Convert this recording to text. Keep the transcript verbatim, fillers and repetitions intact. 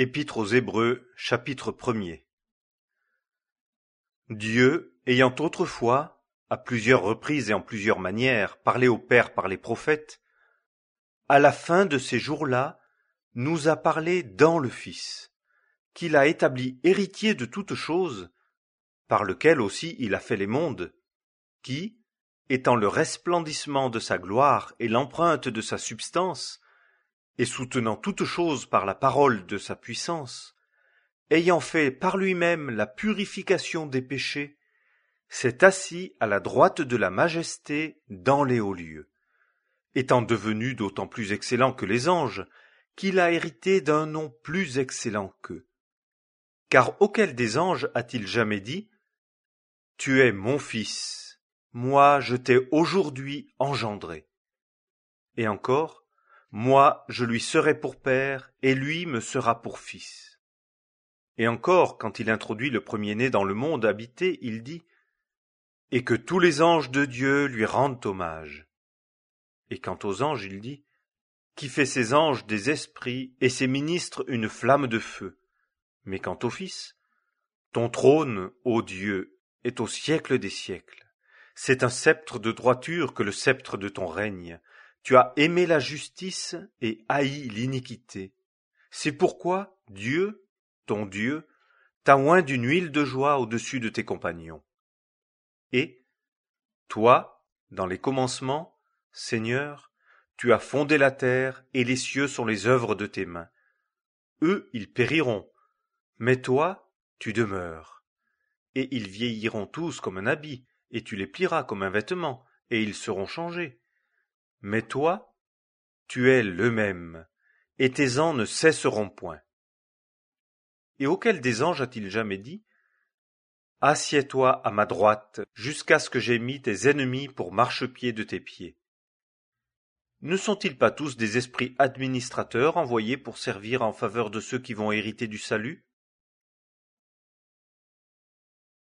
Épître aux Hébreux, chapitre premier. Dieu, ayant autrefois, à plusieurs reprises et en plusieurs manières, parlé aux pères par les prophètes, à la fin de ces jours-là, nous a parlé dans le Fils, qu'il a établi héritier de toutes choses, par lequel aussi il a fait les mondes, qui, étant le resplendissement de sa gloire et l'empreinte de sa substance, et soutenant toutes choses par la parole de sa puissance, ayant fait par lui-même la purification des péchés, s'est assis à la droite de la majesté dans les hauts lieux, étant devenu d'autant plus excellent que les anges, qu'il a hérité d'un nom plus excellent qu'eux. Car auquel des anges a-t-il jamais dit « Tu es mon fils, moi je t'ai aujourd'hui engendré » Et encore « Moi je lui serai pour père, et lui me sera pour fils » Et encore, quand il introduit le premier-né dans le monde habité, il dit « Et que tous les anges de Dieu lui rendent hommage » Et quant aux anges, il dit « Qui fait ses anges des esprits et ses ministres une flamme de feu » Mais quant au Fils, « Ton trône, ô Dieu, est au siècle des siècles. C'est un sceptre de droiture que le sceptre de ton règne. Tu as aimé la justice et haï l'iniquité. C'est pourquoi Dieu, ton Dieu, t'a oint d'une huile de joie au-dessus de tes compagnons. Et, toi, dans les commencements, Seigneur, tu as fondé la terre et les cieux sont les œuvres de tes mains. Eux, ils périront, mais toi, tu demeures. Et ils vieilliront tous comme un habit, et tu les plieras comme un vêtement, et ils seront changés. Mais toi, tu es le même, et tes ans ne cesseront point. Et auquel des anges a-t-il jamais dit « Assieds-toi à ma droite, jusqu'à ce que j'aie mis tes ennemis pour marchepied de tes pieds » Ne sont-ils pas tous des esprits administrateurs envoyés pour servir en faveur de ceux qui vont hériter du salut ?